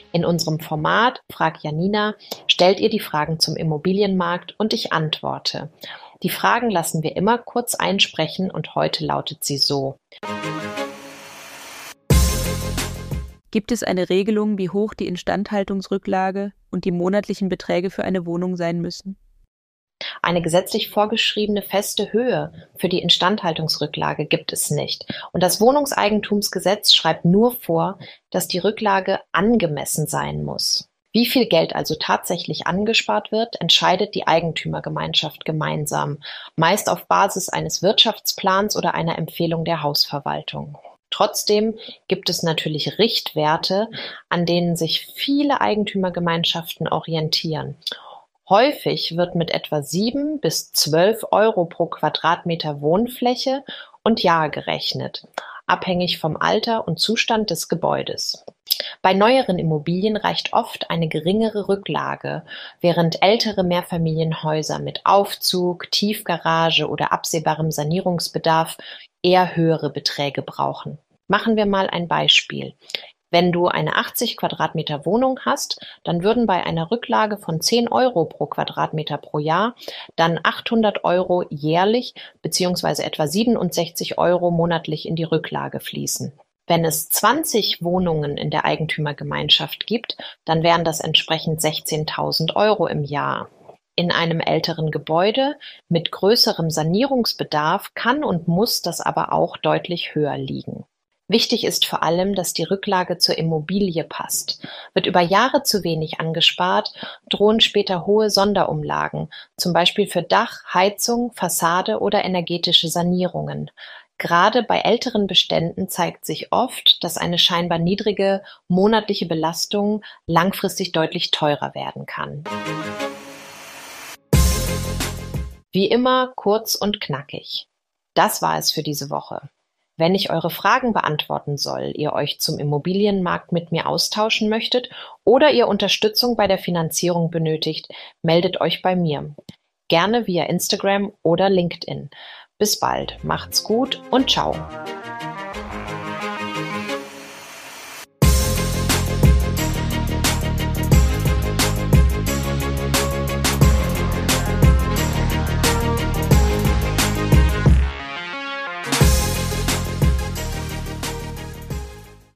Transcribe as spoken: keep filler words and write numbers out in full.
In unserem Format Frag Janina stellt ihr die Fragen zum Immobilienmarkt und ich antworte. Die Fragen lassen wir immer kurz einsprechen und heute lautet sie so. Gibt es eine Regelung, wie hoch die Instandhaltungsrücklage und die monatlichen Beträge für eine Wohnung sein müssen? Eine gesetzlich vorgeschriebene feste Höhe für die Instandhaltungsrücklage gibt es nicht. Und das Wohnungseigentumsgesetz schreibt nur vor, dass die Rücklage angemessen sein muss. Wie viel Geld also tatsächlich angespart wird, entscheidet die Eigentümergemeinschaft gemeinsam, meist auf Basis eines Wirtschaftsplans oder einer Empfehlung der Hausverwaltung. Trotzdem gibt es natürlich Richtwerte, an denen sich viele Eigentümergemeinschaften orientieren. Häufig wird mit etwa sieben bis zwölf Euro pro Quadratmeter Wohnfläche und Jahr gerechnet, abhängig vom Alter und Zustand des Gebäudes. Bei neueren Immobilien reicht oft eine geringere Rücklage, während ältere Mehrfamilienhäuser mit Aufzug, Tiefgarage oder absehbarem Sanierungsbedarf eher höhere Beträge brauchen. Machen wir mal ein Beispiel. Wenn du eine achtzig Quadratmeter Wohnung hast, dann würden bei einer Rücklage von zehn Euro pro Quadratmeter pro Jahr dann achthundert Euro jährlich bzw. etwa siebenundsechzig Euro monatlich in die Rücklage fließen. Wenn es zwanzig Wohnungen in der Eigentümergemeinschaft gibt, dann wären das entsprechend sechzehntausend Euro im Jahr. In einem älteren Gebäude mit größerem Sanierungsbedarf kann und muss das aber auch deutlich höher liegen. Wichtig ist vor allem, dass die Rücklage zur Immobilie passt. Wird über Jahre zu wenig angespart, drohen später hohe Sonderumlagen, zum Beispiel für Dach, Heizung, Fassade oder energetische Sanierungen. Gerade bei älteren Beständen zeigt sich oft, dass eine scheinbar niedrige monatliche Belastung langfristig deutlich teurer werden kann. Wie immer kurz und knackig. Das war es für diese Woche. Wenn ich eure Fragen beantworten soll, ihr euch zum Immobilienmarkt mit mir austauschen möchtet oder ihr Unterstützung bei der Finanzierung benötigt, meldet euch bei mir. Gerne via Instagram oder LinkedIn. Bis bald, macht's gut und ciao.